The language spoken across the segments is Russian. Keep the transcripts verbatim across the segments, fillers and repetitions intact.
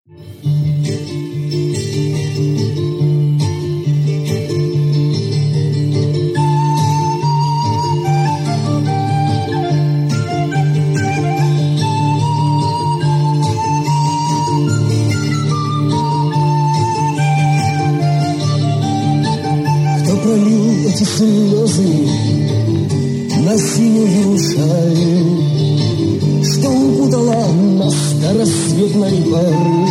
Эти слезы на синюю шаль, что укутала нас до рассветной поры,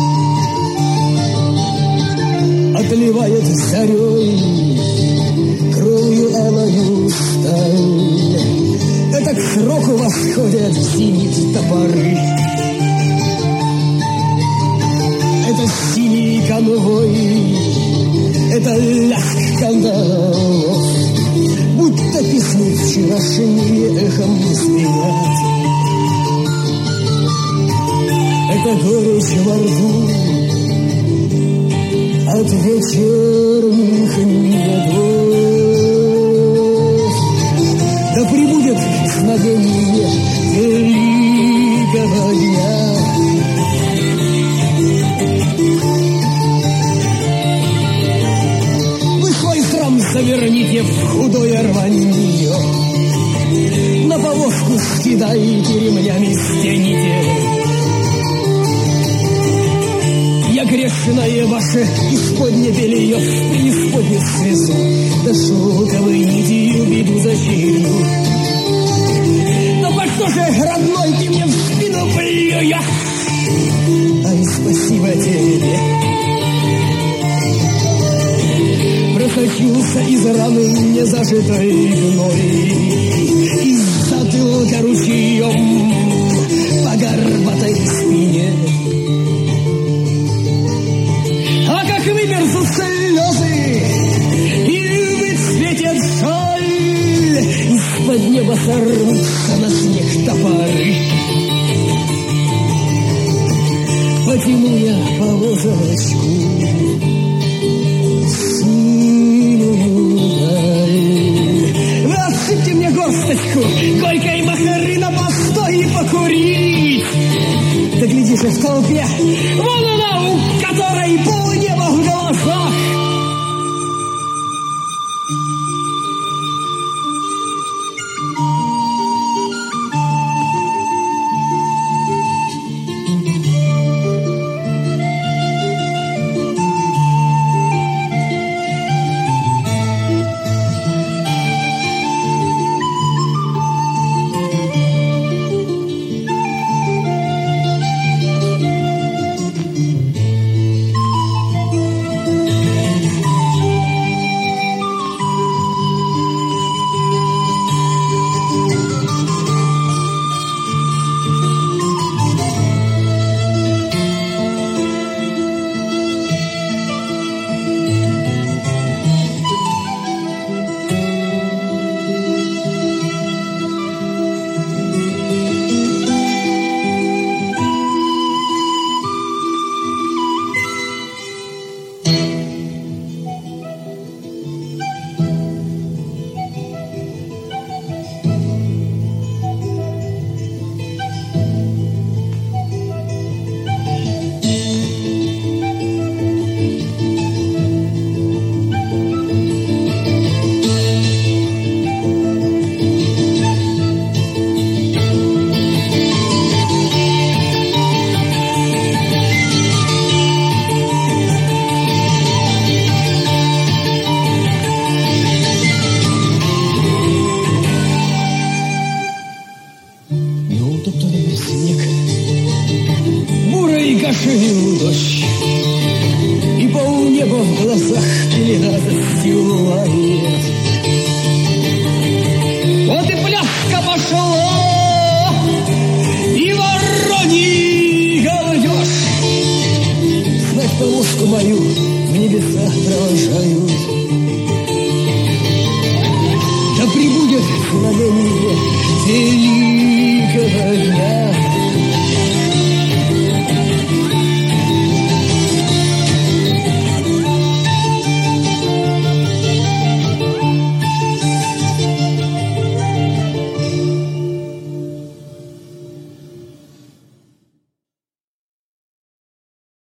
отливает зарей кровью алою сталь. Это к сроку восходят зенит топоры. Это синий конвой, это лязг кандалов, будто песни вчерашние эхом звенят. Это горечь во рту от вечерних медов. Да прибудет знамение великого дня. Заверните в худое рванье, на повозку скидайте, ремнями стяните. Я грешное ваше исподне белье в преисподнюю связу, да шелковой нитью беду зачерю. Но по что же, родной, ты мне в спину плюешь? Ай, спасибо тебе. Просочился из раны незажитой гной, из затылка ручьем по горбатой спине. А как вымерзнут слезы и выцветет шаль, из-под неба сорвутся на снег топоры. Потяну я повозочку Насыпьте мне горсточку горькой махоры на постой и покурить. Да глядишь, в толпе вон она, у которой полнеба в глазах. Дождь, и полнеба в глазах пелена застилает. Вот и пляска пошла, и вороньи галдеж. Знать повозку мою в небеса провожают. Да прибудет знамение великого дня.